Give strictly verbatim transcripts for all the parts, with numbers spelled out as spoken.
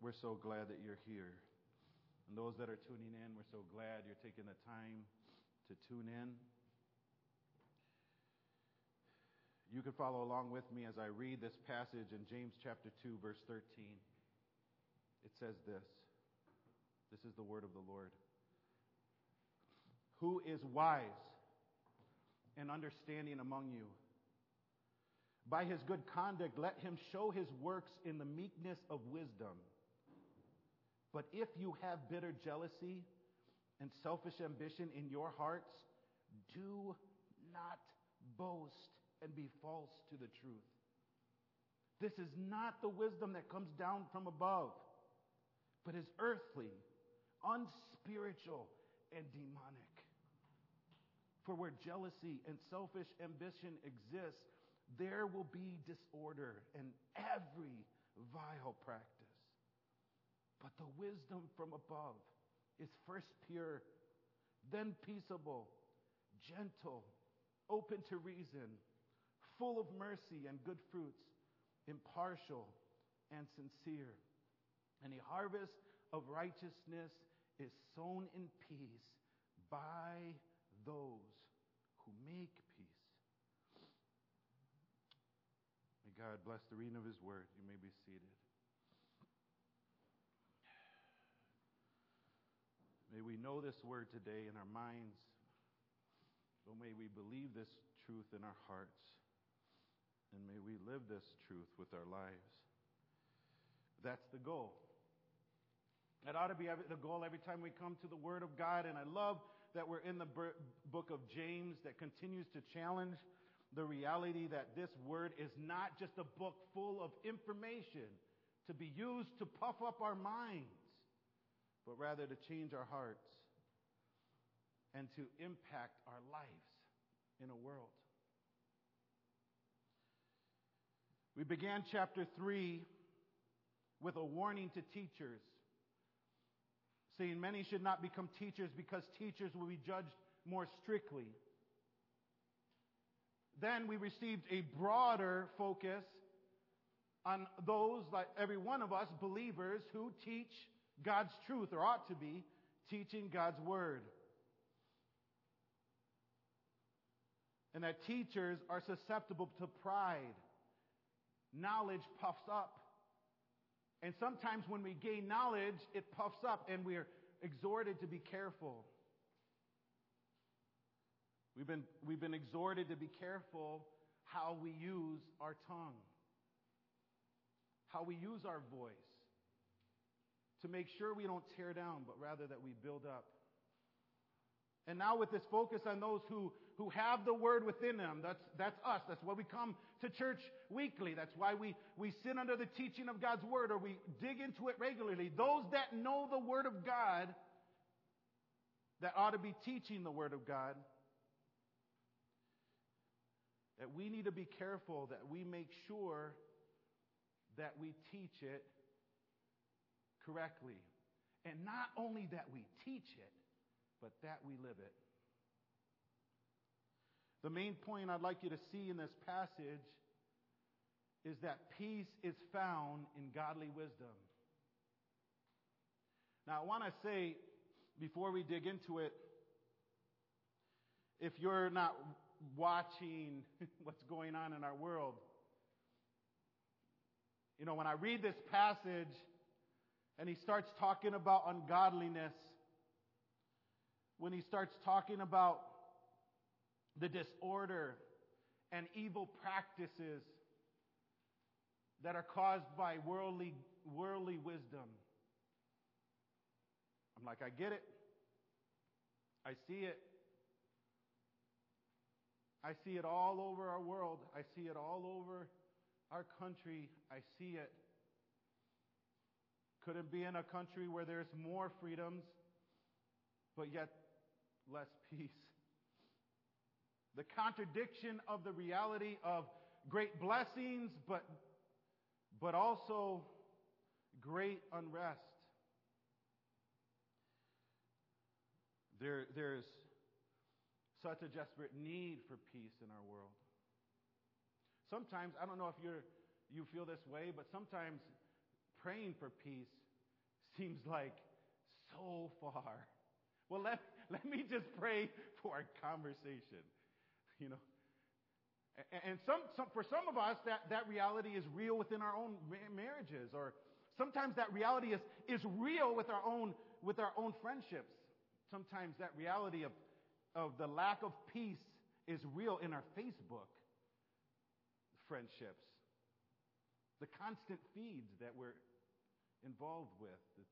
We're so glad that you're here. And those that are tuning in, we're so glad you're taking the time to tune in. You can follow along with me as I read this passage in James chapter two, verse thirteen. It says this. This is the word of the Lord. Who is wise and understanding among you? By his good conduct, let him show his works in the meekness of wisdom. But if you have bitter jealousy and selfish ambition in your hearts, do not boast and be false to the truth. This is not the wisdom that comes down from above, but is earthly, unspiritual, and demonic. For where jealousy and selfish ambition exists, there will be disorder and every vile practice. But the wisdom from above is first pure, then peaceable, gentle, open to reason, full of mercy and good fruits, impartial and sincere. And a harvest of righteousness is sown in peace by those who make peace. May God bless the reading of His word. You may be seated. May we know this word today in our minds, but may we believe this truth in our hearts, and may we live this truth with our lives. That's the goal. That ought to be the goal every time we come to the Word of God, and I love that we're in the book of James that continues to challenge the reality that this Word is not just a book full of information to be used to puff up our minds, but rather to change our hearts and to impact our lives in a world. We began chapter three with a warning to teachers, saying many should not become teachers because teachers will be judged more strictly. Then we received a broader focus on those, like every one of us, believers who teach God's truth, or ought to be teaching God's word. And that teachers are susceptible to pride. Knowledge puffs up. And sometimes when we gain knowledge, it puffs up, and we're exhorted to be careful. We've been, we've been exhorted to be careful how we use our tongue, how we use our voice, to make sure we don't tear down, but rather that we build up. And now with this focus on those who, who have the word within them, that's, that's us. That's why we come to church weekly. That's why we, we sit under the teaching of God's word, or we dig into it regularly. Those that know the word of God, that ought to be teaching the word of God, that we need to be careful that we make sure that we teach it correctly. And not only that we teach it, but that we live it. The main point I'd like you to see in this passage is that peace is found in godly wisdom. Now, I want to say, before we dig into it, if you're not watching what's going on in our world, you know, when I read this passage and he starts talking about ungodliness, when he starts talking about the disorder and evil practices that are caused by worldly, worldly wisdom, I'm like, I get it. I see it. I see it all over our world. I see it all over our country. I see it. Could it be in a country where there's more freedoms, but yet less peace? The contradiction of the reality of great blessings, but, but also great unrest. There, there's such a desperate need for peace in our world. Sometimes, I don't know if you're, you feel this way, but sometimes praying for peace seems like so far. Well, let, let me just pray for our conversation. You know, and some, some for some of us, that, that reality is real within our own marriages, or sometimes that reality is, is real with our own with our own friendships. Sometimes that reality of, of the lack of peace is real in our Facebook friendships. The constant feeds that we're involved with.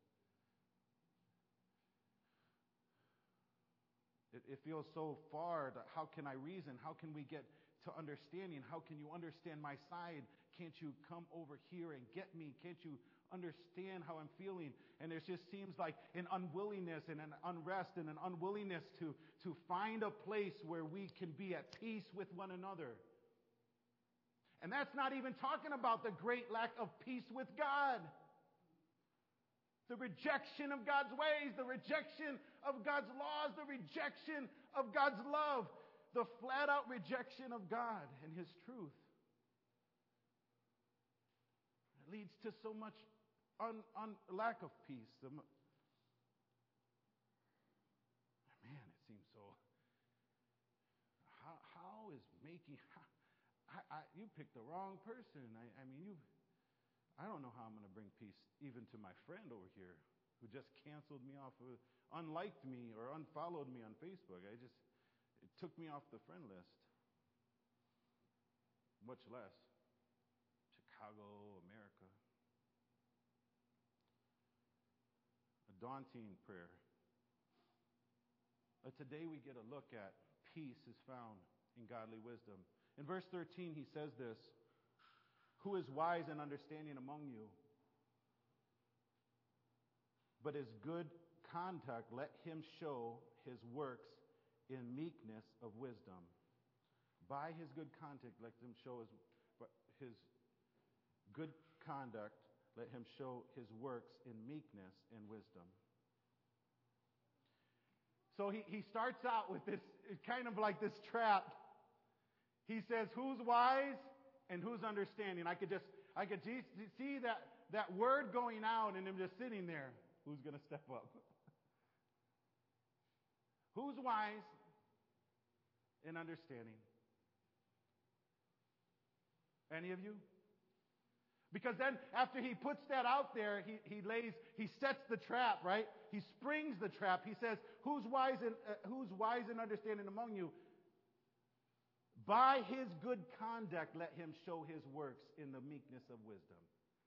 It, it feels so far. To, how can I reason? How can we get to understanding? How can you understand my side? Can't you come over here and get me? Can't you understand how I'm feeling? And there just seems like an unwillingness and an unrest and an unwillingness to, to find a place where we can be at peace with one another. And that's not even talking about the great lack of peace with God. The rejection of God's ways, the rejection of God's laws, the rejection of God's love, the flat out rejection of God and His truth. It leads to so much un, un, lack of peace. The, man, it seems so. How, how is making... How, I, I, you picked the wrong person. I, I mean, you. I don't know how I'm going to bring peace even to my friend over here who just canceled me off, of, unliked me, or unfollowed me on Facebook. I just, it took me off the friend list. Much less Chicago, America. A daunting prayer. But today we get a look at peace is found in godly wisdom. In verse thirteen, he says this, "Who is wise and understanding among you? But his good conduct, let him show his works in meekness of wisdom." By his good conduct, let him show his, his good conduct, let him show his works in meekness and wisdom. So he, he starts out with this, kind of like this trap. He says, who's wise and who's understanding? I could just, I could see that, that word going out and him just sitting there. Who's going to step up? Who's wise and understanding? Any of you? Because then after he puts that out there, he, he lays, he sets the trap, right? He springs the trap. He says, who's wise and, uh, who's wise and understanding among you? By his good conduct, let him show his works in the meekness of wisdom.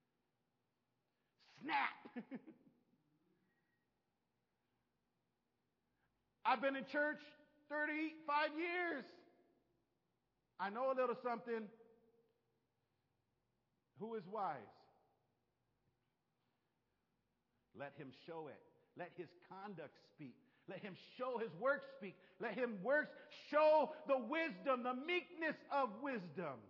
Snap! I've been in church thirty-five years. I know a little something. Who is wise? Let him show it. Let his conduct speak. Let him show his works speak. Let him works show the wisdom, the meekness of wisdom.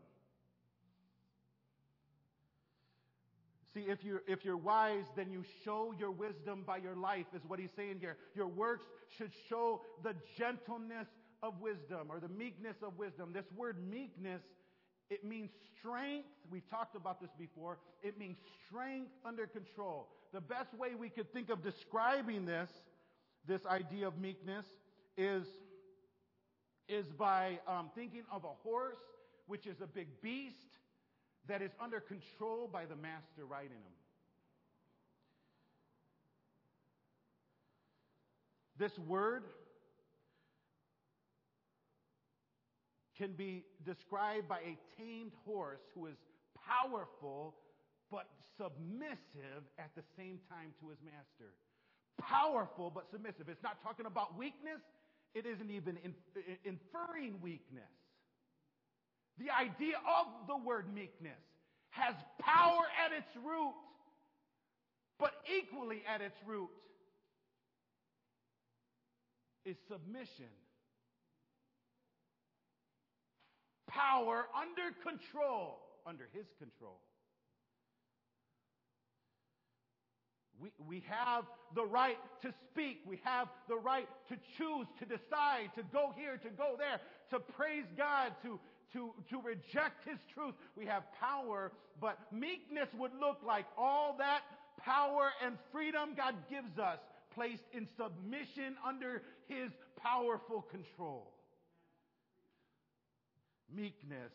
See, if you're, if you're wise, then you show your wisdom by your life, is what he's saying here. Your works should show the gentleness of wisdom, or the meekness of wisdom. This word meekness, it means strength. We've talked about this before. It means strength under control. The best way we could think of describing this This idea of meekness is, is by um, thinking of a horse, which is a big beast that is under control by the master riding him. This word can be described by a tamed horse who is powerful but submissive at the same time to his master. Powerful but submissive. It's not talking about weakness. It isn't even inferring weakness. The idea of the word meekness has power at its root, but equally at its root is submission. Power under control, under his control. We, we have the right to speak. We have the right to choose, to decide, to go here, to go there, to praise God, to, to, to reject his truth. We have power, but meekness would look like all that power power and freedom God gives us, placed in submission under His powerful control. Meekness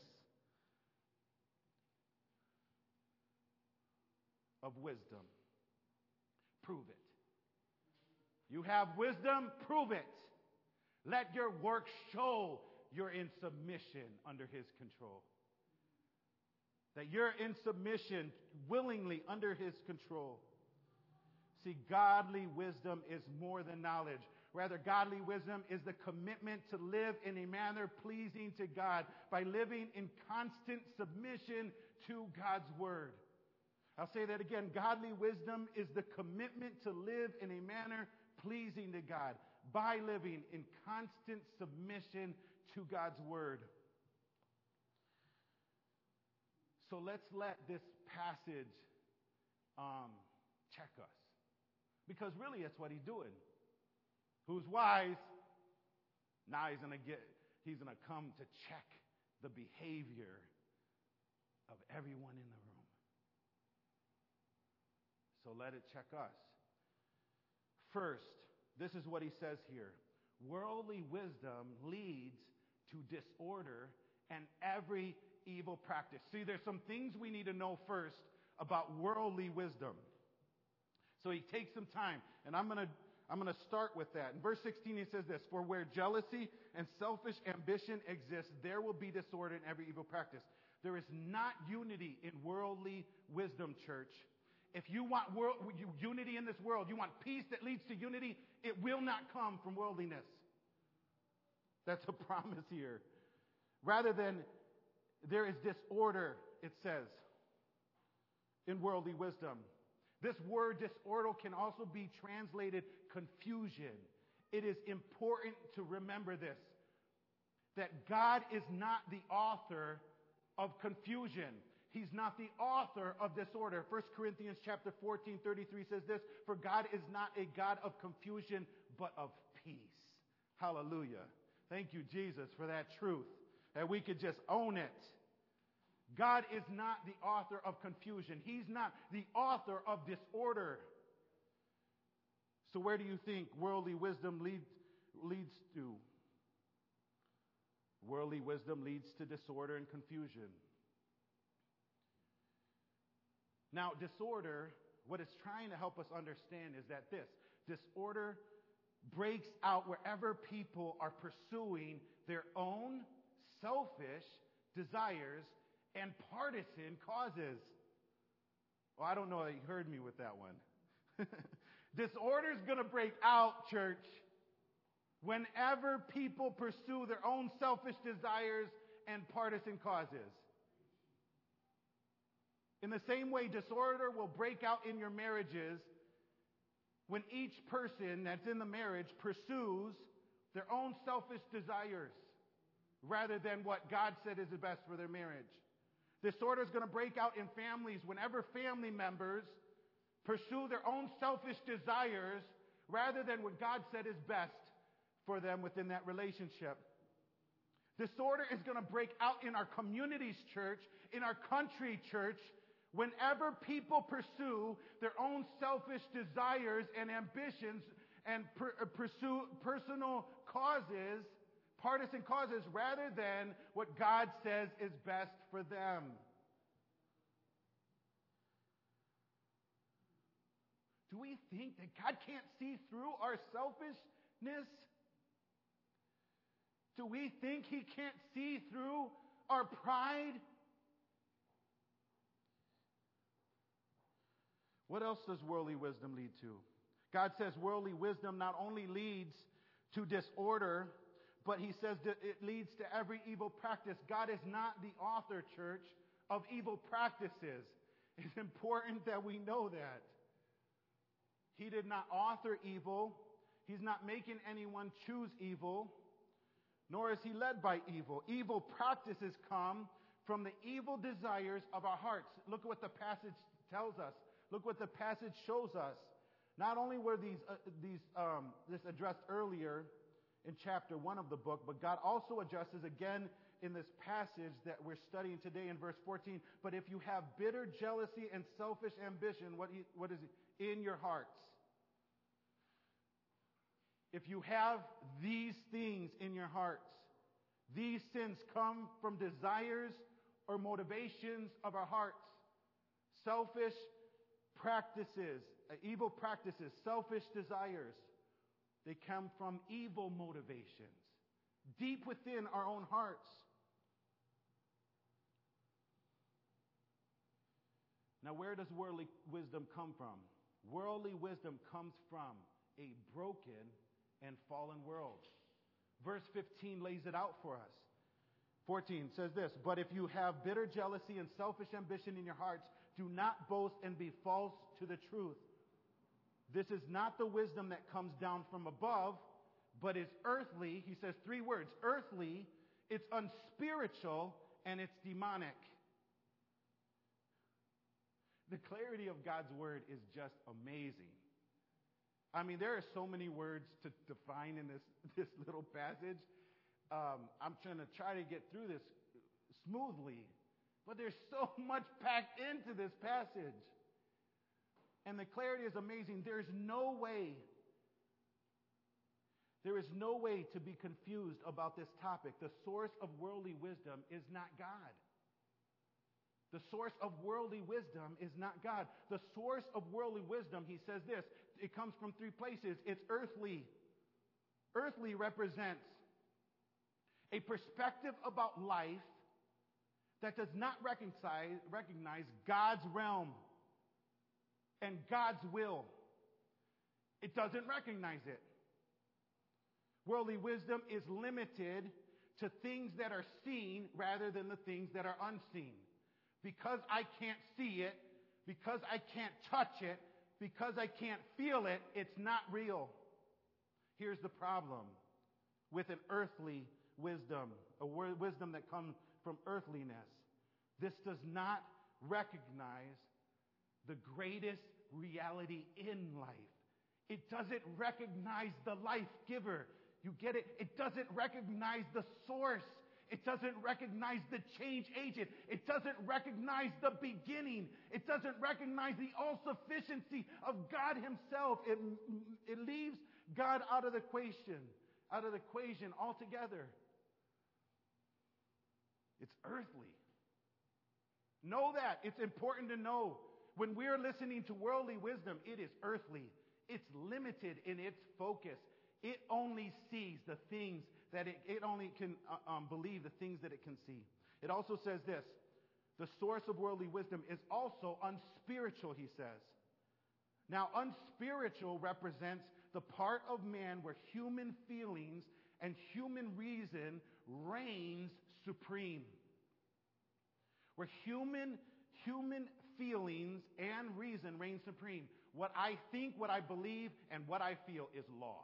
of wisdom. Prove it. You have wisdom, prove it. Let your work show you're in submission under His control. That you're in submission willingly under His control. See, godly wisdom is more than knowledge. Rather, godly wisdom is the commitment to live in a manner pleasing to God by living in constant submission to God's Word. I'll say that again. Godly wisdom is the commitment to live in a manner pleasing to God by living in constant submission to God's Word. So let's let this passage um, check us. Because really that's what he's doing. Who's wise? Now he's gonna get he's gonna come to check the behavior of everyone in the room. So let it check us. First, this is what he says here. Worldly wisdom leads to disorder and every evil practice. See, there's some things we need to know first about worldly wisdom. So he takes some time, and I'm going to I'm going to start with that. In verse sixteen, he says this, "For where jealousy and selfish ambition exist, there will be disorder and every evil practice." There is not unity in worldly wisdom, church. If you want world, unity in this world, you want peace that leads to unity, it will not come from worldliness. That's a promise here. Rather than there is disorder, it says, in worldly wisdom. This word disorder can also be translated confusion. It is important to remember this, that God is not the author of confusion. He's not the author of disorder. First Corinthians chapter fourteen, thirty-three says this, "For God is not a God of confusion, but of peace." Hallelujah. Thank you, Jesus, for that truth, that we could just own it. God is not the author of confusion. He's not the author of disorder. So where do you think worldly wisdom leads, leads to? Worldly wisdom leads to disorder and confusion. Now, disorder, what it's trying to help us understand is that this, disorder breaks out wherever people are pursuing their own selfish desires and partisan causes. Well, I don't know if you heard me with that one. Disorder is going to break out, church, whenever people pursue their own selfish desires and partisan causes. In the same way, disorder will break out in your marriages when each person that's in the marriage pursues their own selfish desires rather than what God said is the best for their marriage. Disorder is going to break out in families whenever family members pursue their own selfish desires rather than what God said is best for them within that relationship. Disorder is going to break out in our communities, church, in our country, church, whenever people pursue their own selfish desires and ambitions and per- pursue personal causes, partisan causes, rather than what God says is best for them. Do we think that God can't see through our selfishness? Do we think He can't see through our pride? What else does worldly wisdom lead to? God says worldly wisdom not only leads to disorder, but He says that it leads to every evil practice. God is not the author, church, of evil practices. It's important that we know that. He did not author evil. He's not making anyone choose evil, nor is He led by evil. Evil practices come from the evil desires of our hearts. Look at what the passage tells us. Look what the passage shows us. Not only were these uh, these um, this addressed earlier in chapter one of the book, but God also addresses again in this passage that we're studying today in verse fourteen, but if you have bitter jealousy and selfish ambition, what, he, what is it? In your hearts. If you have these things in your hearts, these sins come from desires or motivations of our hearts. Selfish practices, uh, evil practices, selfish desires. They come from evil motivations, deep within our own hearts. Now, where does worldly wisdom come from? Worldly wisdom comes from a broken and fallen world. Verse fifteen lays it out for us. fourteen says this, but if you have bitter jealousy and selfish ambition in your hearts, do not boast and be false to the truth. This is not the wisdom that comes down from above, but is earthly. He says three words, earthly, it's unspiritual, and it's demonic. The clarity of God's word is just amazing. I mean, there are so many words to define in this, this little passage. Um, I'm trying to try to get through this smoothly, but there's so much packed into this passage. And the clarity is amazing. There's no way, there is no way to be confused about this topic. The source of worldly wisdom is not God. The source of worldly wisdom is not God. The source of worldly wisdom, he says this, it comes from three places. It's earthly. Earthly represents a perspective about life that does not recognize, recognize God's realm and God's will. It doesn't recognize it. Worldly wisdom is limited to things that are seen rather than the things that are unseen. Because I can't see it, because I can't touch it, because I can't feel it, it's not real. Here's the problem with an earthly wisdom, a wisdom that comes from earthliness. This does not recognize the greatest reality in life. It doesn't recognize the life giver. You get it? It doesn't recognize the source. It doesn't recognize the change agent. It doesn't recognize the beginning. It doesn't recognize the all-sufficiency of God himself. It, it leaves God out of the equation, out of the equation altogether. It's earthly. Know that. It's important to know. When we're listening to worldly wisdom, it is earthly. It's limited in its focus. It only sees the things that it, it only can uh, um, believe the things that it can see. It also says this, the source of worldly wisdom is also unspiritual, he says. Now, unspiritual represents the part of man where human feelings and human reason reigns supreme. Where human, human feelings and reason reign supreme. What I think, what I believe, and what I feel is law.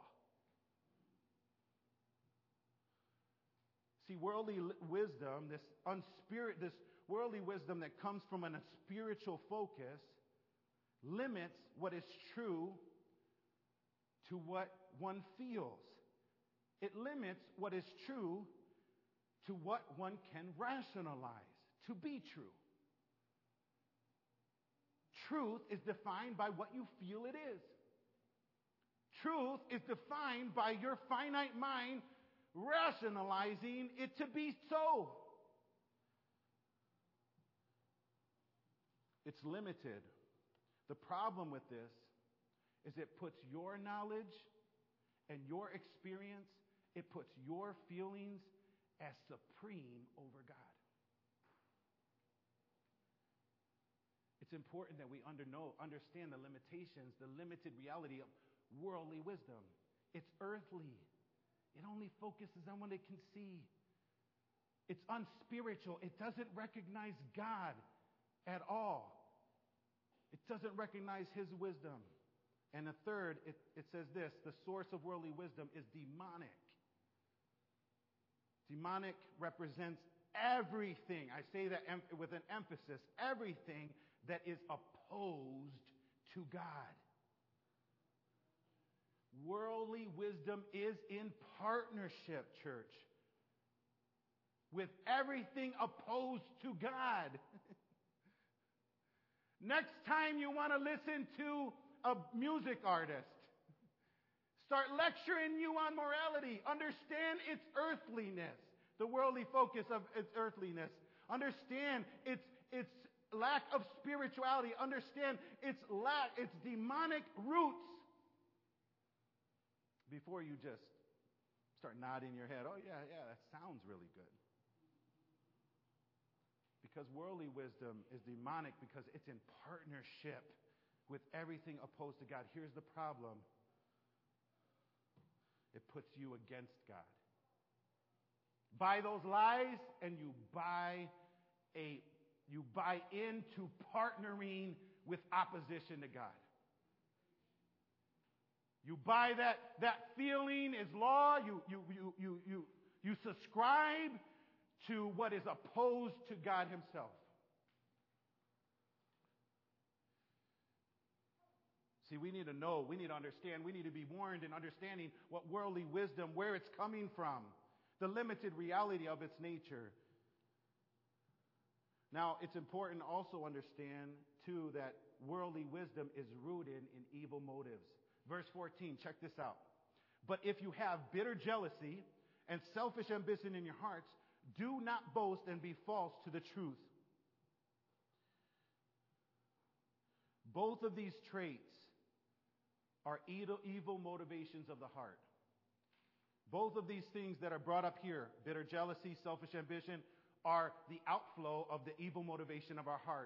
See, worldly wisdom, this unspirit, this worldly wisdom that comes from an unspiritual focus, limits what is true to what one feels. It limits what is true to what one can rationalize to be true. Truth is defined by what you feel it is. Truth is defined by your finite mind rationalizing it to be so. It's limited. The problem with this is it puts your knowledge and your experience, it puts your feelings as supreme over God. It's important that we under know, understand the limitations, the limited reality of worldly wisdom. It's earthly. It only focuses on what it can see. It's unspiritual. It doesn't recognize God at all. It doesn't recognize his wisdom. And the third, it, it says this, the source of worldly wisdom is demonic. Demonic represents everything, I say that em- with an emphasis, everything that is opposed to God. Worldly wisdom is in partnership, church. with everything opposed to God. Next time you want to listen to a music artist, start lecturing you on morality. Understand its earthliness, the worldly focus of its earthliness. Understand its its lack of spirituality. Understand its lack, its demonic roots. Before you just start nodding your head, oh yeah, yeah, that sounds really good. Because worldly wisdom is demonic because it's in partnership with everything opposed to God. Here's the problem. It puts you against God. Buy those lies and you buy a you buy into partnering with opposition to God. You buy that that feeling is law. You you you you you you subscribe to what is opposed to God himself. See, we need to know, we need to understand, we need to be warned in understanding what worldly wisdom, where it's coming from, the limited reality of its nature. Now, it's important also to understand, too, that worldly wisdom is rooted in evil motives. Verse fourteen, check this out. But if you have bitter jealousy and selfish ambition in your hearts, do not boast and be false to the truth. Both of these traits are evil, evil motivations of the heart. Both of these things that are brought up here, bitter jealousy, selfish ambition, are the outflow of the evil motivation of our heart.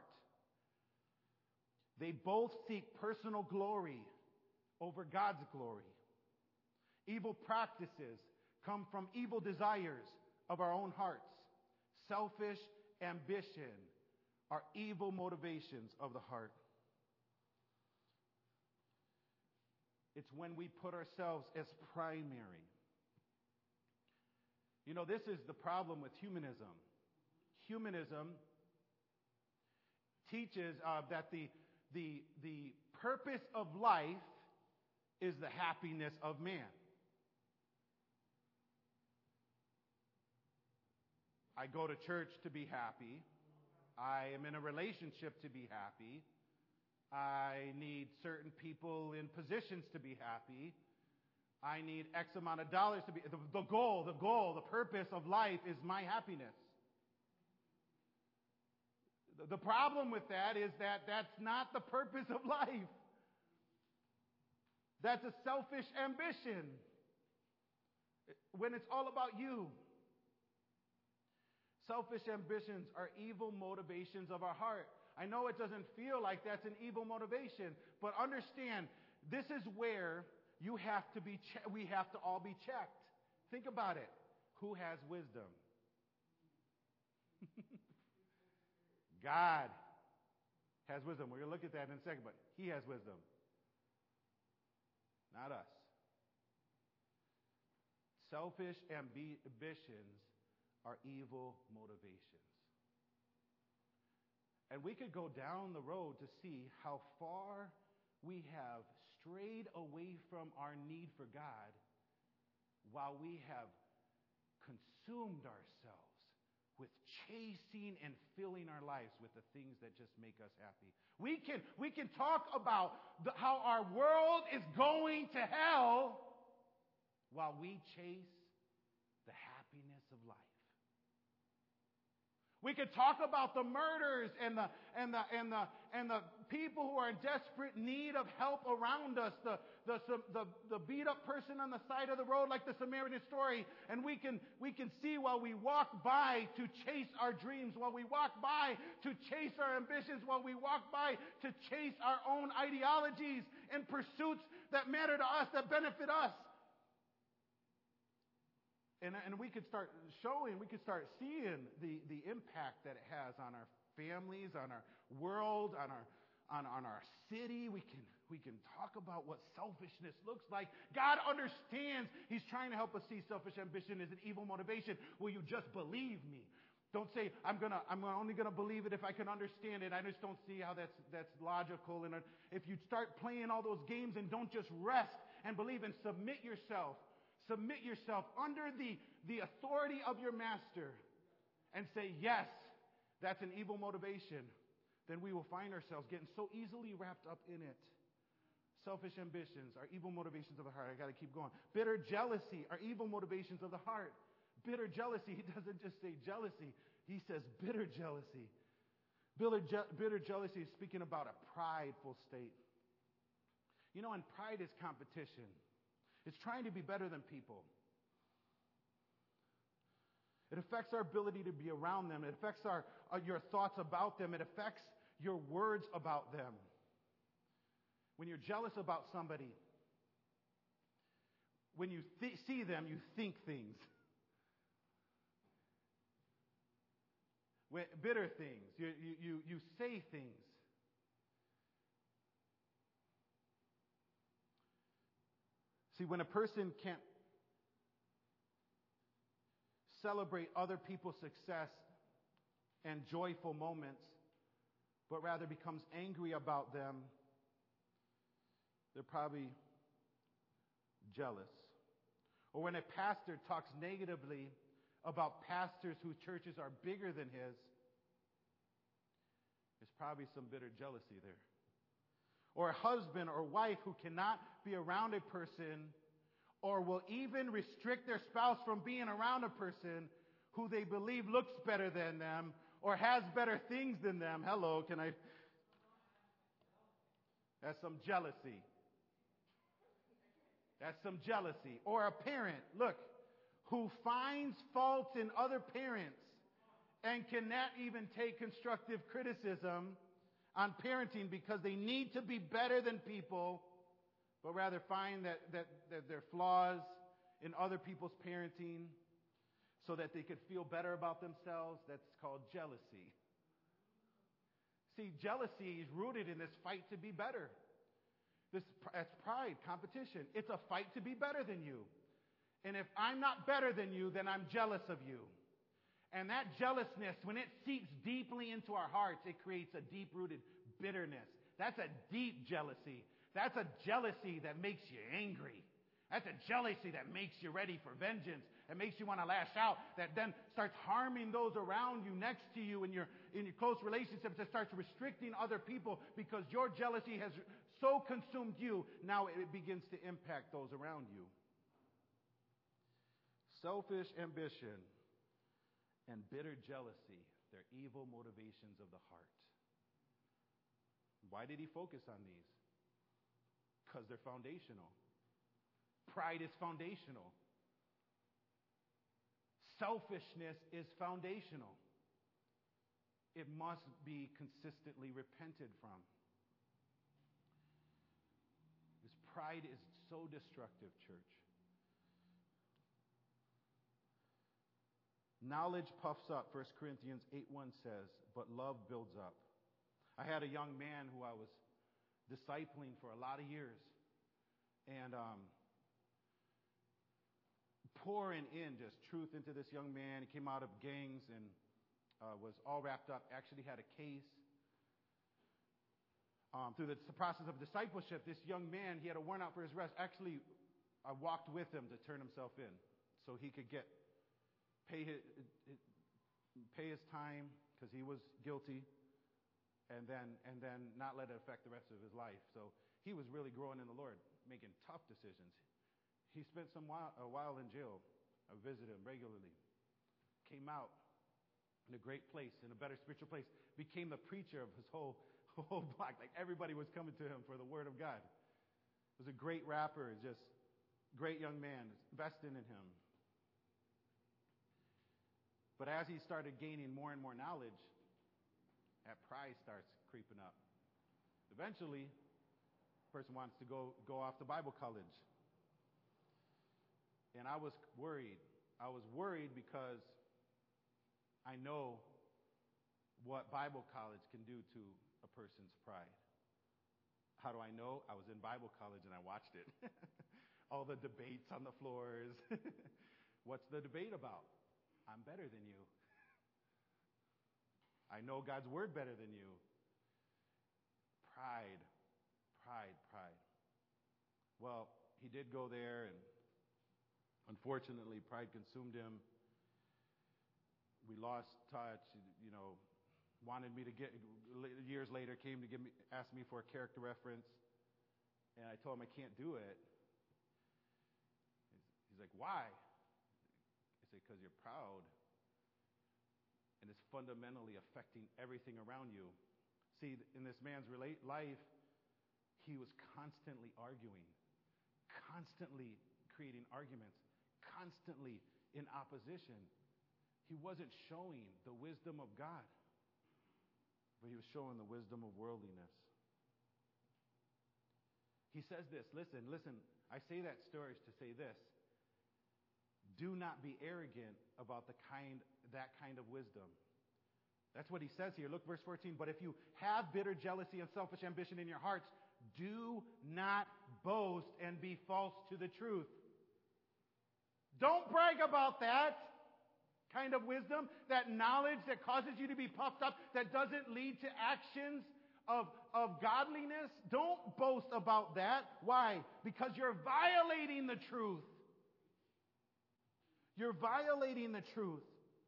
They both seek personal glory over God's glory. Evil practices come from evil desires of our own hearts. Selfish ambition are evil motivations of the heart. It's when we put ourselves as primary. You know, this is the problem with humanism. Humanism teaches uh, that the, the, the purpose of life is the happiness of man. I go to church to be happy. I am in a relationship to be happy. I need certain people in positions to be happy. I need X amount of dollars to be... The, the goal, the goal, the purpose of life is my happiness. The, the problem with that is that that's not the purpose of life. That's a selfish ambition. When it's all about you. Selfish ambitions are evil motivations of our heart. I know it doesn't feel like that's an evil motivation, but understand, this is where you have to be. Che- we have to all be checked. Think about it. Who has wisdom? God has wisdom. We're going to look at that in a second, but He has wisdom. Not us. Selfish ambitions are evil motivations. And we could go down the road to see how far we have strayed away from our need for God while we have consumed ourselves with chasing and filling our lives with the things that just make us happy. We can, we can talk about the, how our world is going to hell while we chase the happiness of life. We could talk about the murders and the and the and the and the people who are in desperate need of help around us. The the the, the beat up person on the side of the road, like the Samaritan story, and we can we can see while we walk by to chase our dreams, while we walk by to chase our ambitions, while we walk by to chase our own ideologies and pursuits that matter to us, that benefit us. And, and we could start showing, we could start seeing the, the impact that it has on our families, on our world, on our on, on our city. We can we can talk about what selfishness looks like. God understands. He's trying to help us see selfish ambition as an evil motivation. Will you just believe me? Don't say I'm gonna I'm only gonna believe it if I can understand it. I just don't see how that's that's logical. And if you start playing all those games and don't just rest and believe and submit yourself. Submit yourself under the, the authority of your master. and say, yes, that's an evil motivation, then we will find ourselves getting so easily wrapped up in it. Selfish ambitions are evil motivations of the heart. I got to keep going. Bitter jealousy are evil motivations of the heart. Bitter jealousy, he doesn't just say jealousy. He says bitter jealousy. Bitter, je- bitter jealousy is speaking about a prideful state. You know, and pride is competition. It's trying to be better than people. It affects our ability to be around them. It affects our, uh, your thoughts about them. It affects your words about them. When you're jealous about somebody, when you th- see them, you think things. When, bitter things. You, you, you, you say things. See, when a person can't celebrate other people's success and joyful moments, but rather becomes angry about them, they're probably jealous. Or when a pastor talks negatively about pastors whose churches are bigger than his, there's probably some bitter jealousy there. Or a husband or wife who cannot be around a person or will even restrict their spouse from being around a person who they believe looks better than them or has better things than them. Hello, can I? That's some jealousy. That's some jealousy. Or a parent, look, who finds faults in other parents and cannot even take constructive criticism on parenting because they need to be better than people, but rather find that, that, that there are flaws in other people's parenting so that they could feel better about themselves. That's called jealousy. See, jealousy is rooted in this fight to be better. This, that's pride, competition. It's a fight to be better than you. And if I'm not better than you, then I'm jealous of you. And that jealousness, when it seeps deeply into our hearts, it creates a deep-rooted bitterness. That's a deep jealousy. That's a jealousy that makes you angry. That's a jealousy that makes you ready for vengeance. That makes you want to lash out. That then starts harming those around you, next to you, in your in your close relationships. That starts restricting other people because your jealousy has so consumed you. Now it begins to impact those around you. Selfish ambition and bitter jealousy, they're evil motivations of the heart. Why did he focus on these? Because they're foundational. Pride is foundational. Selfishness is foundational. It must be consistently repented from. This pride is so destructive, church. Knowledge puffs up, First Corinthians eight one says, but love builds up. I had a young man who I was discipling for a lot of years. And um, pouring in just truth into this young man. He came out of gangs and uh, was all wrapped up, actually had a case. Um, through the process of discipleship, this young man, he had a warrant out for his arrest. Actually, I walked with him to turn himself in so he could get pay his, pay his time because he was guilty, and then and then not let it affect the rest of his life. So he was really growing in the Lord, making tough decisions. He spent some while, a while in jail. I visited him regularly. Came out in a great place, in a better spiritual place. Became the preacher of his whole whole block. Like everybody was coming to him for the word of God. Was a great rapper, just great young man, investing in him. But as he started gaining more and more knowledge, that pride starts creeping up. Eventually, the person wants to go, go off to Bible college. And I was worried. I was worried because I know what Bible college can do to a person's pride. How do I know? I was in Bible college and I watched it. All the debates on the floors. What's the debate about? I'm better than you. I know God's word better than you. Pride, pride, pride. Well, he did go there, and unfortunately, pride consumed him. we lost touch, you know, wanted me to get, years later came to give me, ask me for a character reference, and I told him I can't do it. He's like, why? I said, because you're proud, and it's fundamentally affecting everything around you. See, in this man's relate life, he was constantly arguing, constantly creating arguments, constantly in opposition. He wasn't showing the wisdom of God, but he was showing the wisdom of worldliness. He says this, listen, listen, I say that stories to say this. Do not be arrogant about the kind, that kind of wisdom. That's what he says here. Look, verse fourteen. But if you have bitter jealousy and selfish ambition in your hearts, do not boast and be false to the truth. Don't brag about that kind of wisdom, that knowledge that causes you to be puffed up, that doesn't lead to actions of, of godliness. Don't boast about that. Why? Because you're violating the truth. You're violating the truth.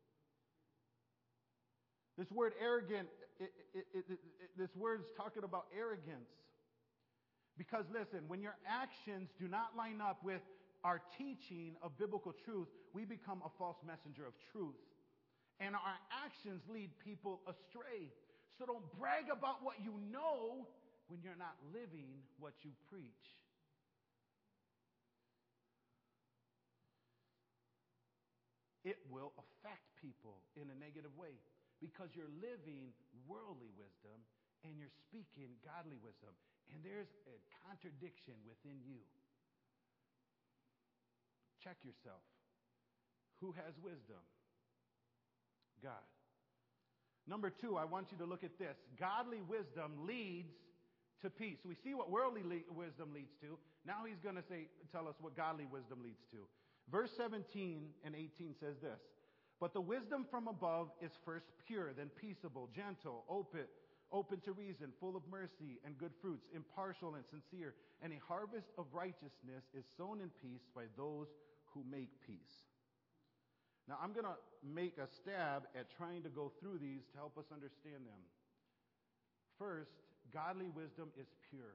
This word arrogant, it, it, it, it, this word is talking about arrogance. Because listen, when your actions do not line up with our teaching of biblical truth, we become a false messenger of truth. And our actions lead people astray. So don't brag about what you know when you're not living what you preach. It will affect people in a negative way because you're living worldly wisdom and you're speaking godly wisdom. And there's a contradiction within you. Check yourself. Who has wisdom? God. Number two, I want you to look at this. Godly wisdom leads to peace. We see what worldly le- wisdom leads to. Now he's going to say, tell us what godly wisdom leads to. Verse seventeen and eighteen says this. But the wisdom from above is first pure, then peaceable, gentle, open, open to reason, full of mercy and good fruits, impartial and sincere. And a harvest of righteousness is sown in peace by those who make peace. Now I'm going to make a stab at trying to go through these to help us understand them. First, godly wisdom is pure.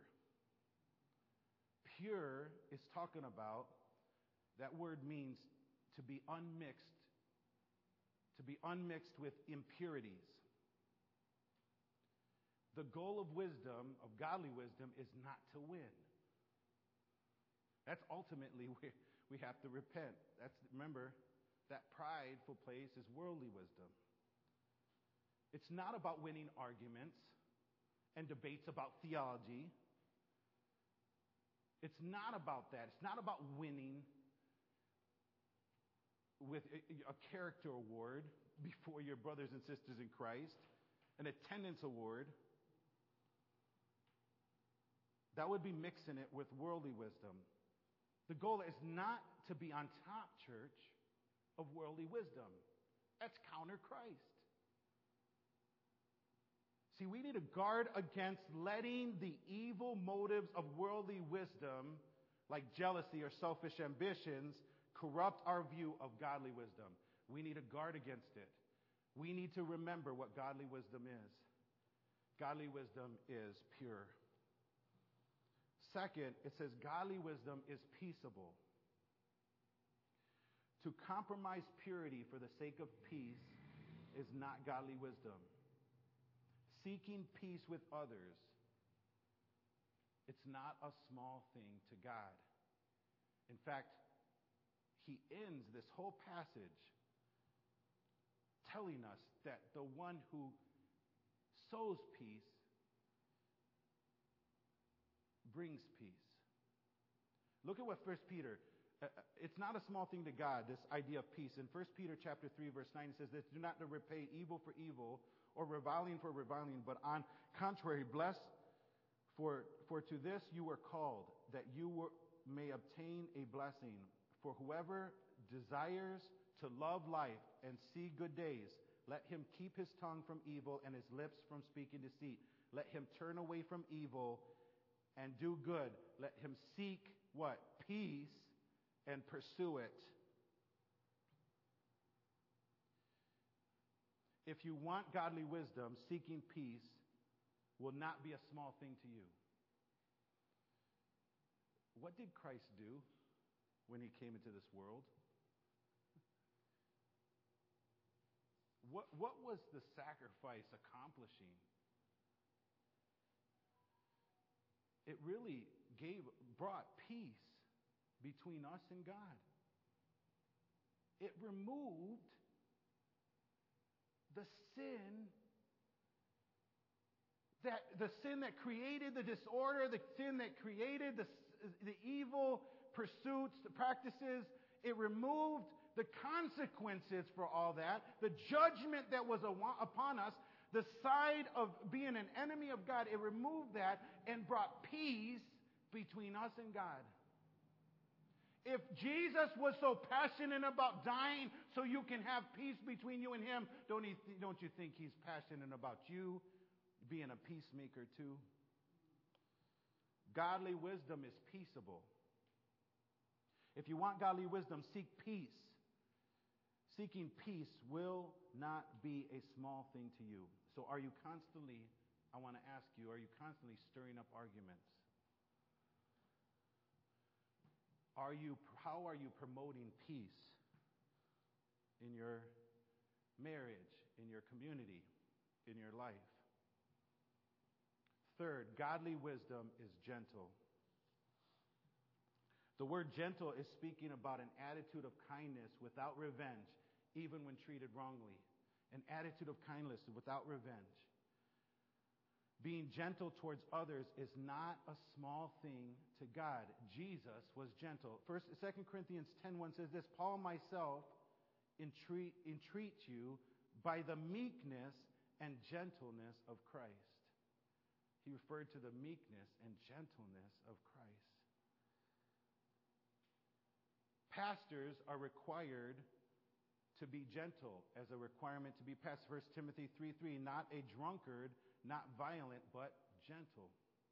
Pure is talking about, that word means to be unmixed, to be unmixed with impurities. The goal of wisdom, of godly wisdom, is not to win. That's ultimately where we have to repent. That's, remember, that prideful place is worldly wisdom. It's not about winning arguments and debates about theology. It's not about that. It's not about winning with a character award before your brothers and sisters in Christ, an attendance award. That would be mixing it with worldly wisdom. The goal is not to be on top, church, of worldly wisdom. That's counter Christ. See, we need to guard against letting the evil motives of worldly wisdom, like jealousy or selfish ambitions, corrupt our view of godly wisdom. We need to guard against it. We need to remember what godly wisdom is. Godly wisdom is pure. Second, it says godly wisdom is peaceable. To compromise purity for the sake of peace is not godly wisdom. Seeking peace with others, it's not a small thing to God. In fact, he ends this whole passage telling us that the one who sows peace brings peace. Look at what First Peter, uh, it's not a small thing to God, this idea of peace. In First Peter chapter three, verse nine, it says this, do not repay evil for evil or reviling for reviling, but on contrary, bless, for, for to this you were called, that you were, may obtain a blessing. For whoever desires to love life and see good days, let him keep his tongue from evil and his lips from speaking deceit. Let him turn away from evil and do good. Let him seek what? Peace and pursue it. If you want godly wisdom, seeking peace will not be a small thing to you. What did Christ do when he came into this world? What, what was the sacrifice accomplishing? It really gave, brought peace between us and God. It removed the sin that the sin that created the disorder, the sin that created the, the evil pursuits, the practices. It removed the consequences for all that, the judgment that was upon us, the side of being an enemy of God. It removed that and brought peace between us and God. If Jesus was so passionate about dying so you can have peace between you and him, don't you, th- don't you think he's passionate about you being a peacemaker too? Godly wisdom is peaceable. If you want godly wisdom, seek peace. Seeking peace will not be a small thing to you. So are you constantly, I want to ask you, are you constantly stirring up arguments? Are you, how are you promoting peace in your marriage, in your community, in your life? Third, godly wisdom is gentle. The word gentle is speaking about an attitude of kindness without revenge, even when treated wrongly. An attitude of kindness without revenge. Being gentle towards others is not a small thing to God. Jesus was gentle. First, Second Corinthians ten one says this, Paul myself entreat, entreat you by the meekness and gentleness of Christ. He referred to the meekness and gentleness of Christ. Pastors are required to be gentle as a requirement to be pastor. First Timothy three three, not a drunkard, not violent, but gentle.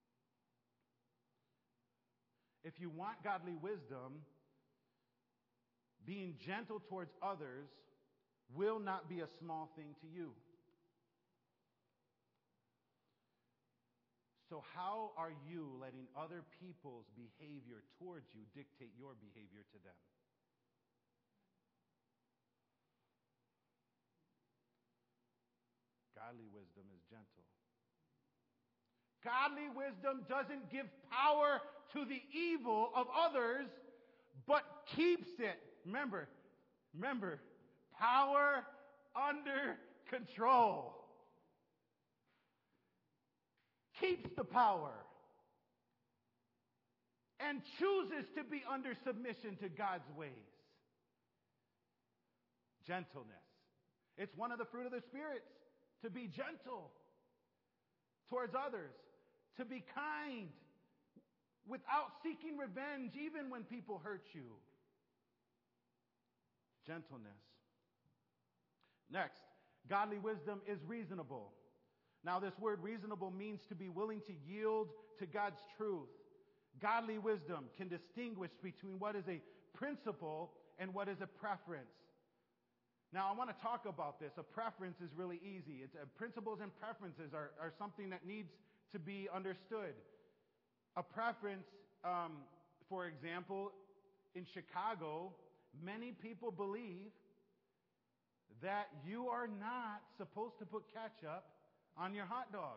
If you want godly wisdom, being gentle towards others will not be a small thing to you. So how are you letting other people's behavior towards you dictate your behavior to them? Godly wisdom is gentle. Godly wisdom doesn't give power to the evil of others, but keeps it. Remember, remember, power under control. Keeps the power and chooses to be under submission to God's ways. Gentleness. It's one of the fruit of the spirits, to be gentle towards others, to be kind without seeking revenge even when people hurt you. Gentleness. Next, godly wisdom is reasonable. Now, this word reasonable means to be willing to yield to God's truth. Godly wisdom can distinguish between what is a principle and what is a preference. Now, I want to talk about this. A preference is really easy. It's, uh, principles and preferences are, are something that needs to be understood. A preference, um, for example, in Chicago, many people believe that you are not supposed to put ketchup on your hot dog.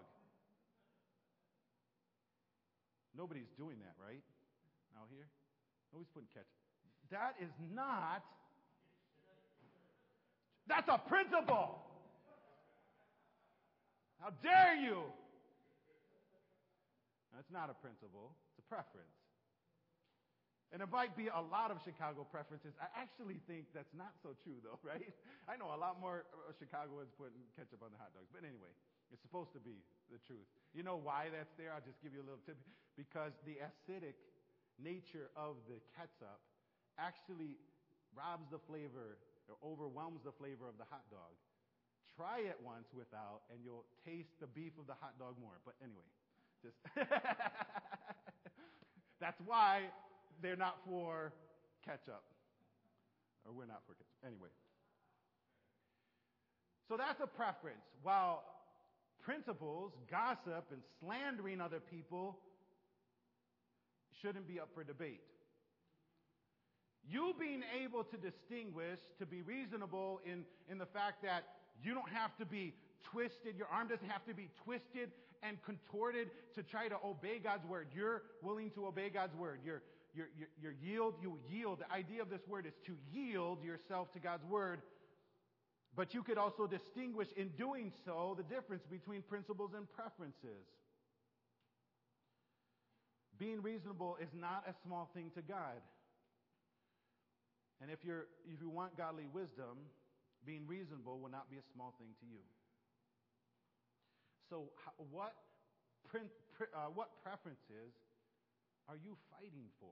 Nobody's doing that, right? Out here? Nobody's putting ketchup. That is not... That's a principle. How dare you? That's not a principle. It's a preference. And it might be a lot of Chicago preferences. I actually think that's not so true, though, right? I know a lot more Chicagoans putting ketchup on the hot dogs. But anyway, it's supposed to be the truth. You know why that's there? I'll just give you a little tip. Because the acidic nature of the ketchup actually robs the flavor or overwhelms the flavor of the hot dog. Try it once without, and you'll taste the beef of the hot dog more. But anyway, just that's why they're not for ketchup. Or we're not for ketchup. Anyway. So that's a preference. While principles, gossip, and slandering other people shouldn't be up for debate. You being able to distinguish, to be reasonable in, in the fact that you don't have to be twisted, your arm doesn't have to be twisted and contorted to try to obey God's word. You're willing to obey God's word. You're, you're, you're, you're yield, you yield. The idea of this word is to yield yourself to God's word. But you could also distinguish in doing so the difference between principles and preferences. Being reasonable is not a small thing to God. And if you're if you want godly wisdom, being reasonable will not be a small thing to you. So what prin, uh, what preferences are you fighting for?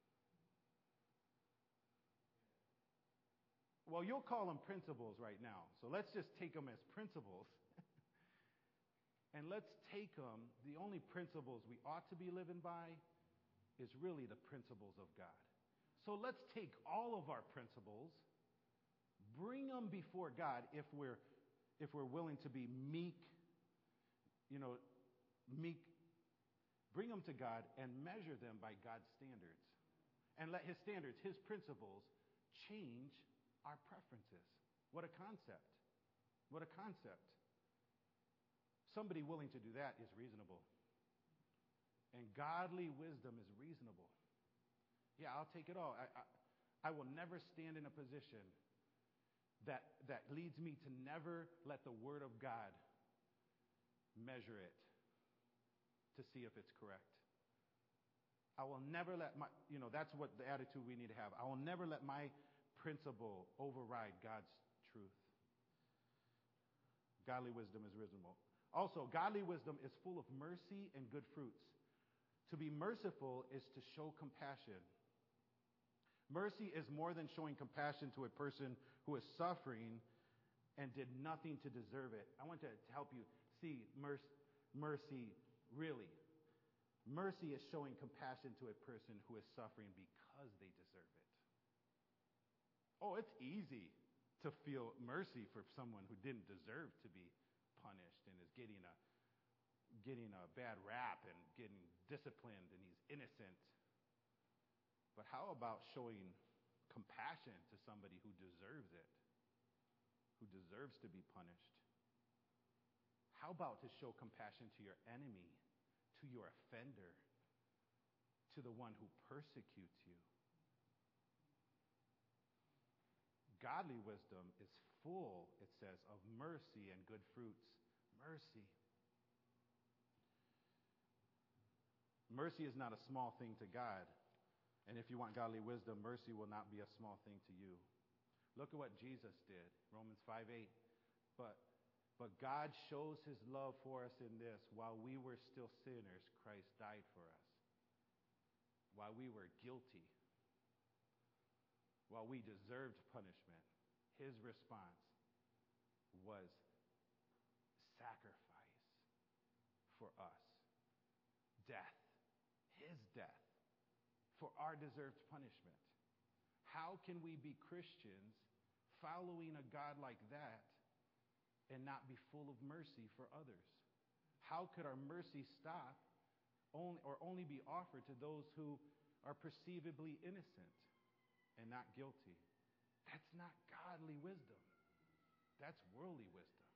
Well, you'll call them principles right now. So let's just take them as principles. And let's take them, the only principles we ought to be living by is really the principles of God. So let's take all of our principles, bring them before God if we're if we're willing to be meek, you know, meek, bring them to God and measure them by God's standards. And let his standards, his principles, change our preferences. What a concept. What a concept. Somebody willing to do that is reasonable. And godly wisdom is reasonable. Yeah, I'll take it all. I, I, I will never stand in a position that, that leads me to never let the Word of God measure it to see if it's correct. I will never let my, you know, that's what the attitude we need to have. I will never let my principle override God's truth. Godly wisdom is reasonable. Also, godly wisdom is full of mercy and good fruits. To be merciful is to show compassion. Mercy is more than showing compassion to a person who is suffering and did nothing to deserve it. I want to help you see mercy, mercy really. Mercy is showing compassion to a person who is suffering because they deserve it. Oh, it's easy to feel mercy for someone who didn't deserve to be punished and is getting a getting a bad rap and getting disciplined and he's innocent. But how about showing compassion to somebody who deserves it, who deserves to be punished? How about to show compassion to your enemy, to your offender, to the one who persecutes you? Godly wisdom is full, it says, of mercy and good fruits. Mercy. Mercy is not a small thing to God. And if you want godly wisdom, mercy will not be a small thing to you. Look at what Jesus did. Romans five eight. But, but God shows his love for us in this. While we were still sinners, Christ died for us. While we were guilty, while we deserved punishment, his response was sacrifice for us. Death. His death for our deserved punishment. How can we be Christians following a God like that and not be full of mercy for others? How could our mercy stop only, or only be offered to those who are perceivably innocent and not guilty? That's not godly wisdom. That's worldly wisdom.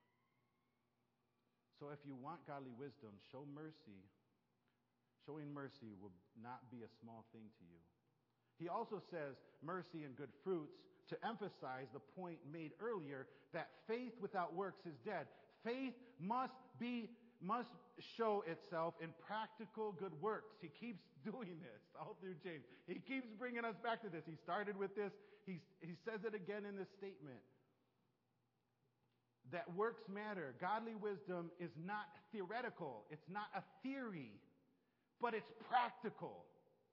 So if you want godly wisdom, show mercy. Showing mercy will not be a small thing to you. He also says mercy and good fruits to emphasize the point made earlier that faith without works is dead. Faith must be must show itself in practical good works. He keeps doing this all through James. He keeps bringing us back to this. He started with this. He's, he says it again in this statement. That works matter. Godly wisdom is not theoretical. It's not a theory, but it's practical.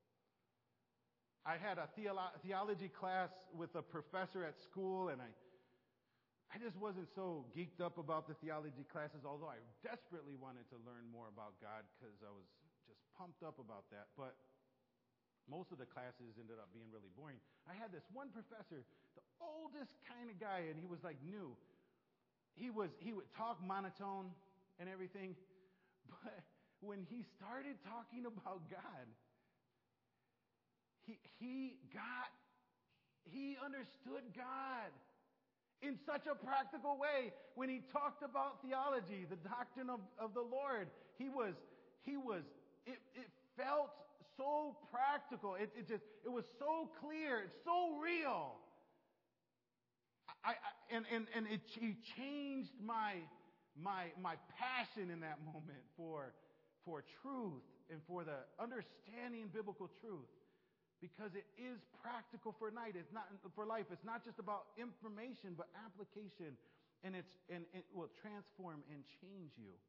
I had a theolo- theology class with a professor at school, and I I just wasn't so geeked up about the theology classes, although I desperately wanted to learn more about God because I was just pumped up about that. But most of the classes ended up being really boring. I had this one professor, the oldest kind of guy, and he was like new. he was he would talk monotone and everything, but when he started talking about God, he he got he understood God in such a practical way. When he talked about theology, the doctrine of, of the Lord, he was he was it, it felt so practical. It, it just it was so clear, it's so real. I, I, and and and it, it changed my my my passion in that moment for for truth and for the understanding biblical truth, because it is practical for night. It's not for life. It's not just about information, but application, and it's and it will transform and change you.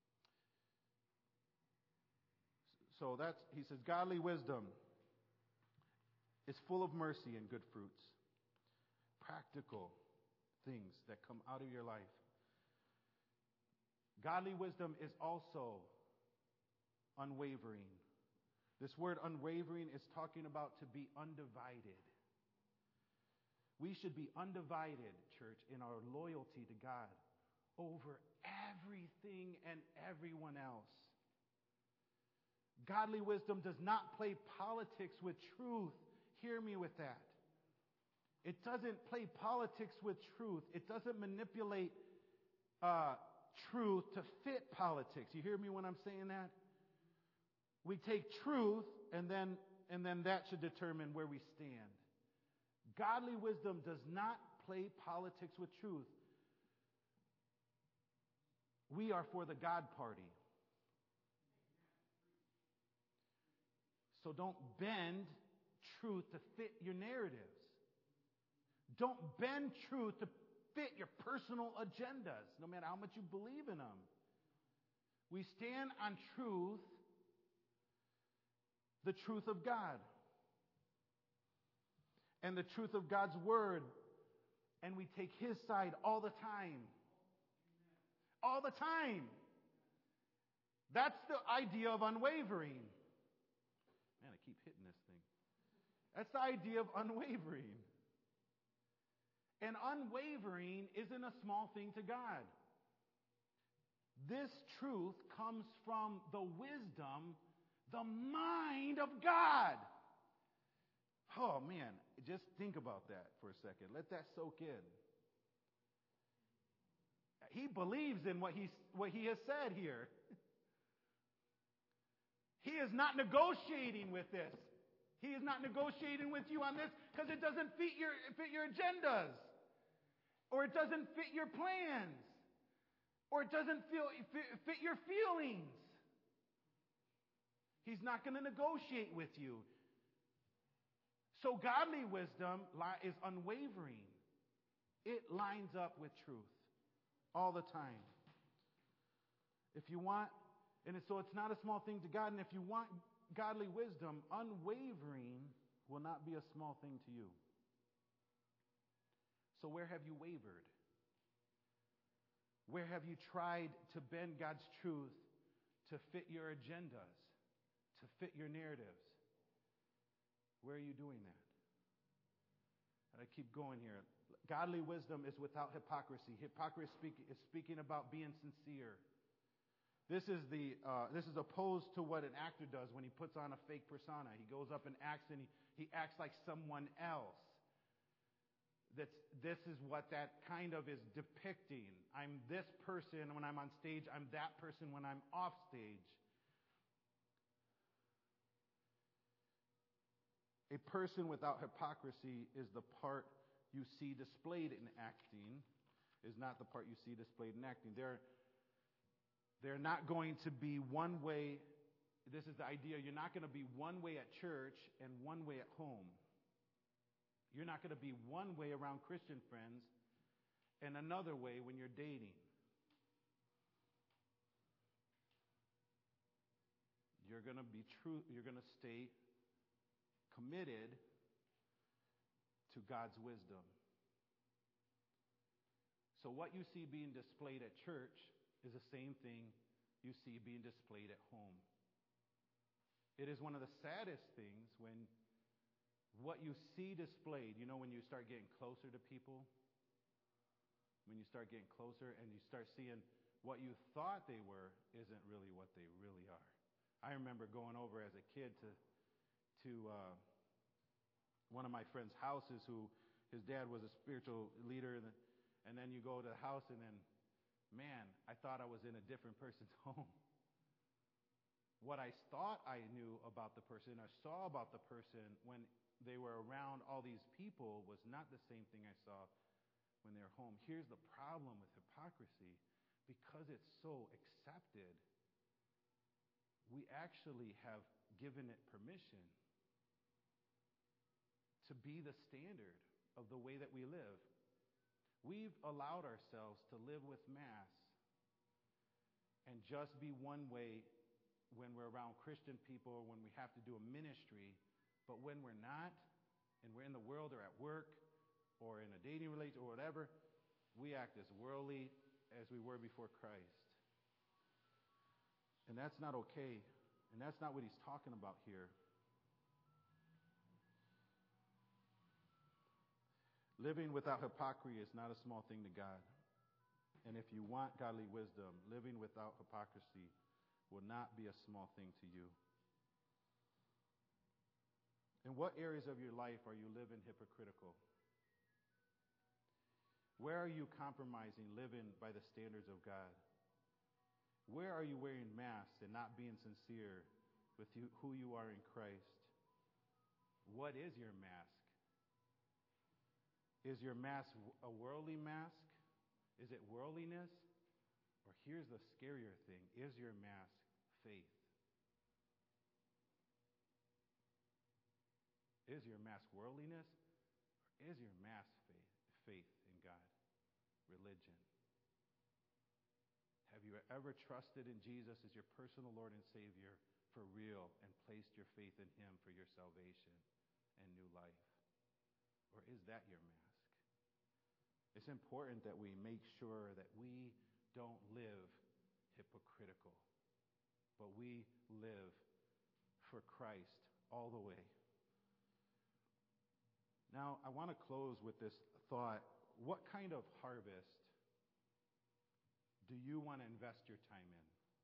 So that's he says, godly wisdom is full of mercy and good fruits. Practical things that come out of your life. Godly wisdom is also unwavering. This word unwavering is talking about to be undivided. We should be undivided, church, in our loyalty to God over everything and everyone else. Godly wisdom does not play politics with truth. Hear me with that. It doesn't play politics with truth. It doesn't manipulate uh, truth to fit politics. You hear me when I'm saying that? We take truth, and then and then that should determine where we stand. Godly wisdom does not play politics with truth. We are for the God party. So don't bend truth to fit your narratives. Don't bend truth to fit your personal agendas, no matter how much you believe in them. We stand on truth, the truth of God, and the truth of God's word, and we take his side all the time. All the time. That's the idea of unwavering. Man, I keep hitting this thing. That's the idea of unwavering. And unwavering isn't a small thing to God. This truth comes from the wisdom, the mind of God. Oh man, just think about that for a second. Let that soak in. He believes in what he, what he has said here. He is not negotiating with this. He is not negotiating with you on this because it doesn't fit your, fit your agendas. Or it doesn't fit your plans. Or it doesn't feel, fit, fit your feelings. He's not going to negotiate with you. So godly wisdom is unwavering. It lines up with truth all the time. If you want, and so it's not a small thing to God, and if you want godly wisdom, unwavering will not be a small thing to you. So where have you wavered? Where have you tried to bend God's truth to fit your agendas, to fit your narratives? Where are you doing that? And I keep going here. Godly wisdom is without hypocrisy. Hypocrisy speak, is speaking about being sincere. This is the uh, this is opposed to what an actor does when he puts on a fake persona. He goes up and acts, and he, he acts like someone else. That's, this is what that kind of is depicting. I'm this person when I'm on stage. I'm that person when I'm off stage. A person without hypocrisy is the part you see displayed in acting, is not the part you see displayed in acting. They're, they're not going to be one way. This is the idea. You're not going to be one way at church and one way at home. You're not going to be one way around Christian friends and another way when you're dating. You're going to be true. You're going to stay committed to God's wisdom. So what you see being displayed at church is the same thing you see being displayed at home. It is one of the saddest things when what you see displayed, you know, when you start getting closer to people, when you start getting closer and you start seeing what you thought they were isn't really what they really are. I remember going over as a kid to to uh, one of my friend's houses, who his dad was a spiritual leader, and, the, and then you go to the house, and then, man, I thought I was in a different person's home. What I thought I knew about the person, or saw about the person when they were around all these people, was not the same thing I saw when they were home. Here's the problem with hypocrisy. Because it's so accepted, we actually have given it permission to be the standard of the way that we live. We've allowed ourselves to live with masks and just be one way when we're around Christian people, when we have to do a ministry, but when we're not, and we're in the world or at work or in a dating relationship or whatever, we act as worldly as we were before Christ. And that's not okay, and that's not what he's talking about here. Living without hypocrisy is not a small thing to God. And if you want godly wisdom, living without hypocrisy will not be a small thing to you. In what areas of your life are you living hypocritical? Where are you compromising living by the standards of God? Where are you wearing masks and not being sincere with you, who you are in Christ? What is your mask? Is your mask a worldly mask? Is it worldliness? Or here's the scarier thing. Is your mask faith? Is your mask worldliness? Or is your mask faith, faith in God? Religion? Have you ever trusted in Jesus as your personal Lord and Savior for real and placed your faith in Him for your salvation and new life? Or is that your mask? It's important that we make sure that we don't live hypocritical, but we live for Christ all the way. Now, I want to close with this thought. What kind of harvest do you want to invest your time in?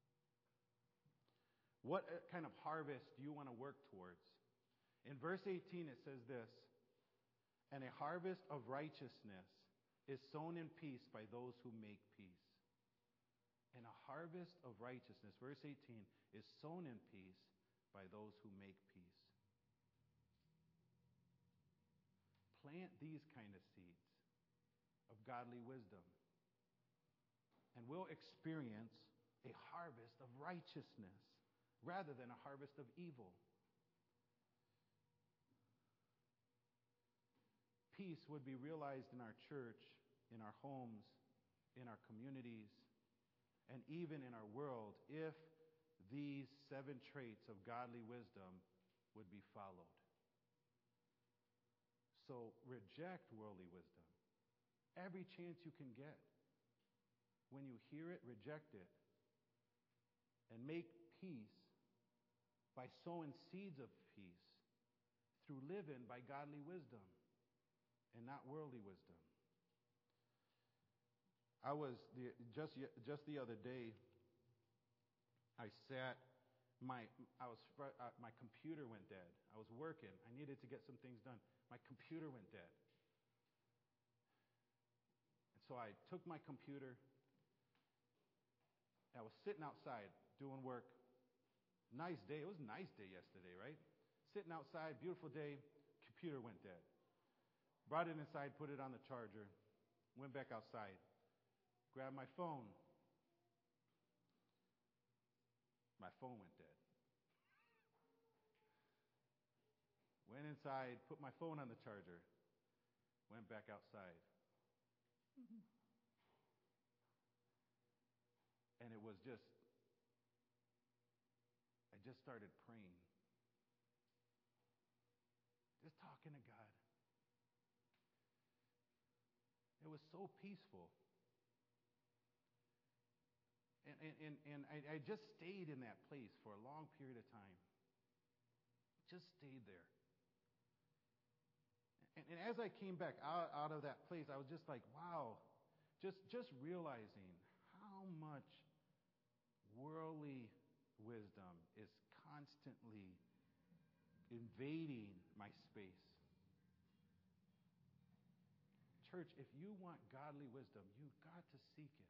What kind of harvest do you want to work towards? In verse eighteen, it says this, "And a harvest of righteousness is sown in peace by those who make peace." And a harvest of righteousness, verse eighteen, is sown in peace by those who make peace. Plant these kind of seeds of godly wisdom, and we'll experience a harvest of righteousness rather than a harvest of evil. Peace would be realized in our church, in our homes, in our communities, and even in our world if these seven traits of godly wisdom would be followed. So reject worldly wisdom every chance you can get. When you hear it, reject it. And make peace by sowing seeds of peace through living by godly wisdom and not worldly wisdom. I was the, just just the other day. I sat. My I was uh, my computer went dead. I was working. I needed to get some things done. My computer went dead, and so I took my computer. I was sitting outside doing work. Nice day. It was a nice day yesterday, right? Sitting outside, beautiful day. Computer went dead. Brought it inside, put it on the charger, went back outside, grabbed my phone. My phone went dead. Went inside, put my phone on the charger, went back outside. And it was just, I just started praying. Just talking to God. It was so peaceful. And, and, and, and I, I just stayed in that place for a long period of time. Just stayed there. And, and as I came back out, out of that place, I was just like, wow. Just, just realizing how much worldly wisdom is constantly invading my space. Church, if you want godly wisdom, you've got to seek it.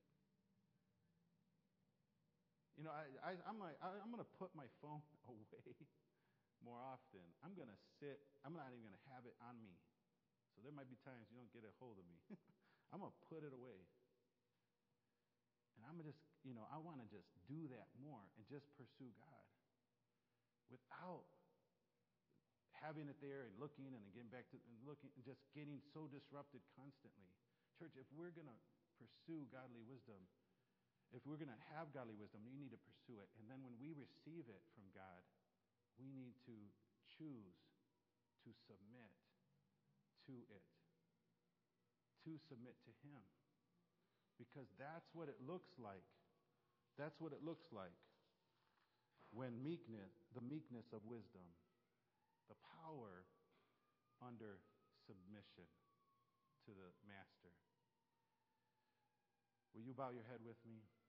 You know, I, I, I'm like, I, I'm going to put my phone away more often. I'm going to sit. I'm not even going to have it on me. So there might be times you don't get a hold of me. I'm going to put it away. And I'm going to just, you know, I want to just do that more and just pursue God without having it there and looking and getting back to and looking and just getting so disrupted constantly. Church, if we're going to pursue godly wisdom, if we're going to have godly wisdom, we need to pursue it. And then when we receive it from God, we need to choose to submit to it, to submit to Him. Because that's what it looks like. That's what it looks like when meekness, the meekness of wisdom, the power under submission to the Master. Will you bow your head with me?